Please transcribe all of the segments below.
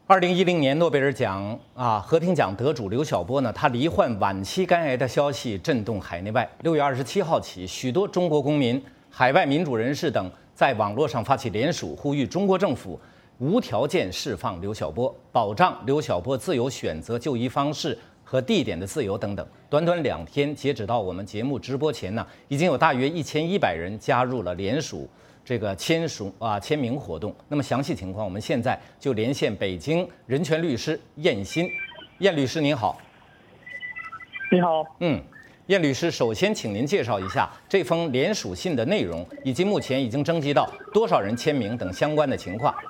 2010年诺贝尔奖和平奖得主刘晓波呢，他罹患晚期肝癌的消息震动海内外。6月27号起，许多中国公民、海外民主人士等在网络上发起联署，呼吁中国政府无条件释放刘晓波，保障刘晓波自由选择就医方式和地点的自由等等。短短2天，截止到我们节目直播前呢，已经有大约1100人加入了联署。这个签名活动，那么详细情况，我们现在就连线北京人权律师燕鑫。燕律师您好。 你好。 燕律师，首先请您介绍一下这封联署信的内容，以及目前已经征集到多少人签名等相关的情况。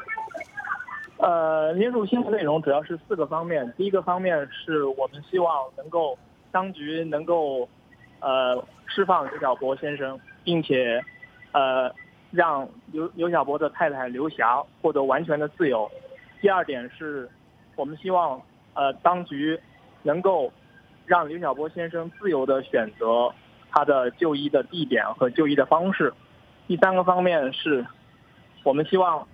联署信的内容主要是4个方面。第一个方面是我们希望当局能够释放刘晓波先生，并且让刘晓波的太太刘霞获得完全的自由。第二点是我们希望当局能够让刘晓波先生自由的选择他的就医的地点和就医的方式。第3个方面是我们希望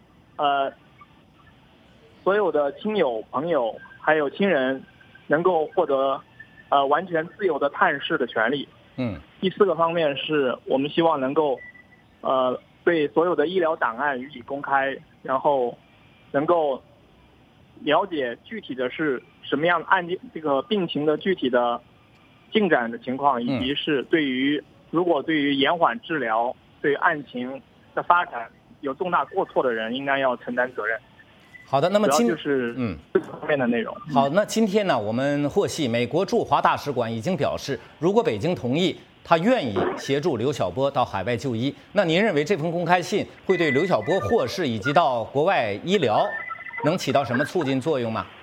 所有的亲友朋友还有亲人能够获得完全自由的探视的权利。第4个方面是我们希望能够对所有的医疗档案予以公开，然后能够了解具体的是什么样的案件，这个病情的具体的进展的情况，以及是如果对于延缓治疗、对案情的发展有重大过错的人，应该要承担责任。 好的，那么主要就是这方面的内容。 好，那今天呢，我们获悉美国驻华大使馆已经表示，如果北京同意，他愿意协助刘晓波到海外就医。那您认为这封公开信会对刘晓波获释以及到国外医疗能起到什么促进作用吗？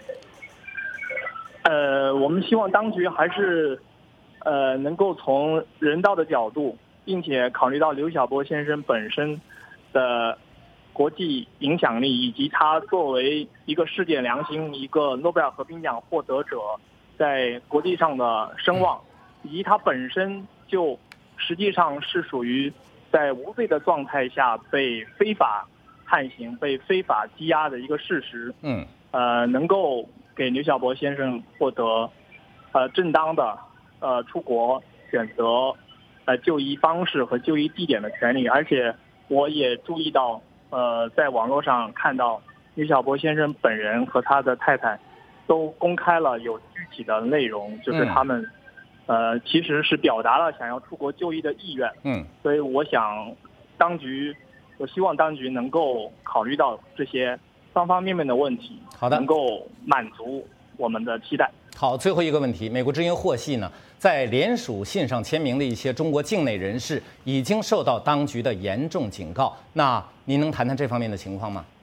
我们希望当局还是能够从人道的角度，并且考虑到刘晓波先生本身的国际影响力，以及他作为一个世界良心、一个诺贝尔和平奖获得者在国际上的声望，以及他本身就实际上是属于在无罪的状态下被非法判刑、被非法羁押的一个事实。能够给刘晓波先生获得正当的出国选择就医方式和就医地点的权利。而且我也注意到在网络上看到刘晓波先生本人和他的太太都公开了有具体的内容，就是他们其实是表达了想要出国就医的意愿。所以我希望当局能够考虑到这些方方面面的问题， 好的， 能够满足我们的期待。 好，最后一个问题，美国之音获悉呢，在联署信上签名的一些中国境内人士已经受到当局的严重警告。那您能谈谈这方面的情况吗？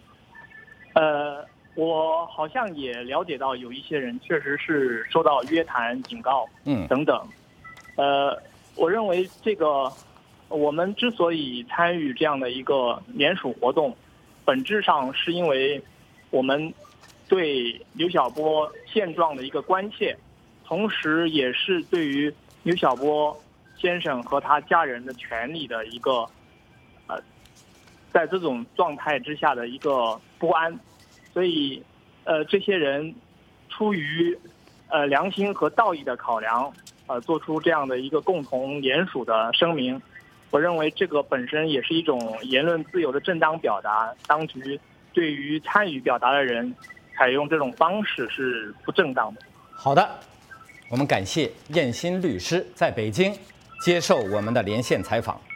我好像也了解到有一些人确实是受到约谈、警告，等等。我认为我们之所以参与这样的一个联署活动，本质上是因为我们对刘晓波现状的一个关切，同时也是对于刘晓波先生和他家人的权利的一个在这种状态之下的一个不安。所以这些人出于良心和道义的考量做出这样的一个共同联署的声明。我认为这个本身也是一种言论自由的正当表达，当局对于参与表达的人采用这种方式是不正当的。 好的，我们感谢燕鑫律师在北京接受我们的连线采访。